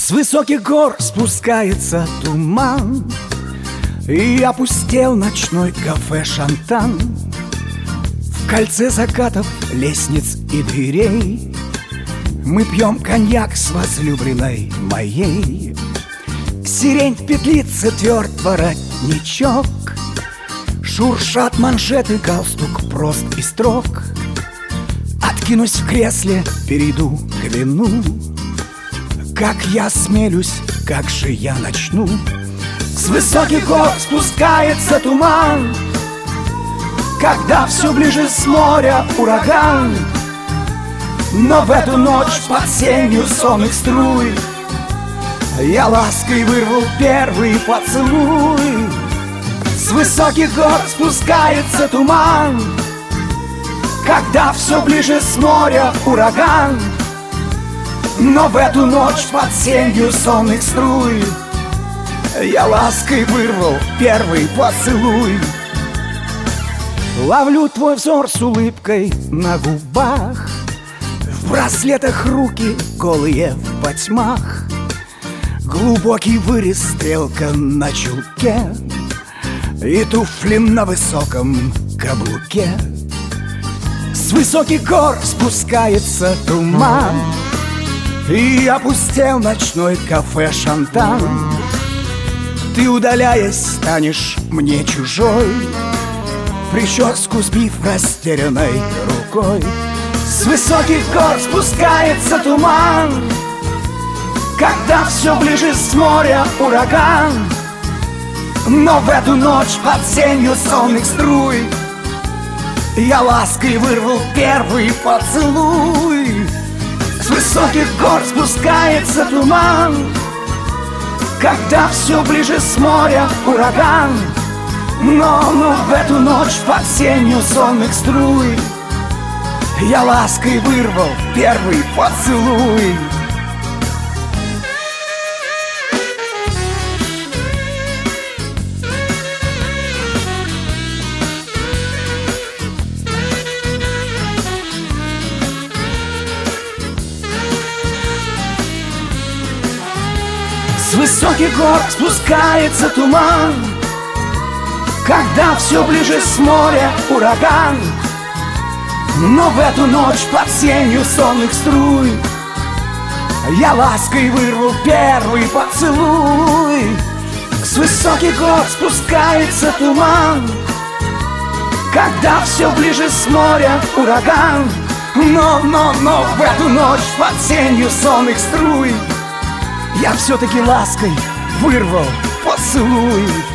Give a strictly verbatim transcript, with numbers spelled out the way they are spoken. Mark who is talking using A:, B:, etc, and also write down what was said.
A: С высоких гор спускается туман, и опустел ночной кафе «Шантан». В кольце закатов, лестниц и дверей мы пьем коньяк с возлюбленной моей. Сирень в петлице, тверд воротничок, шуршат манжеты, галстук прост и строг. Откинусь в кресле, перейду к вину. Как я смелюсь, как же я начну? С высоких гор спускается туман, когда все ближе с моря ураган. Но в эту ночь под сенью сонных струй я лаской вырвал первый поцелуй. С высоких гор спускается туман, когда все ближе с моря ураган. Но в эту ночь под сенью сонных струй я лаской вырвал первый поцелуй. Ловлю твой взор с улыбкой на губах, в браслетах руки голые в потьмах, глубокий вырез, стрелка на чулке и туфли на высоком каблуке. С высоких гор спускается туман, и опустел ночной кафе «Шантан». Ты, удаляясь, станешь мне чужой, прическу сбив растерянной рукой. С высоких гор спускается туман, когда все ближе с моря ураган. Но в эту ночь под сенью сонных струй я лаской вырвал первый поцелуй. С высоких гор спускается туман, когда все ближе с моря ураган. Но, но в эту ночь под сенью сонных струй я лаской вырвал первый поцелуй. С высоких гор спускается туман, когда все ближе с моря ураган. Но в эту ночь под сенью сонных струй я лаской вырвал первый поцелуй. С высоких гор спускается туман, когда все ближе с моря ураган. Но, но, но в эту ночь под сенью сонных струй я все-таки лаской вырвал поцелуй.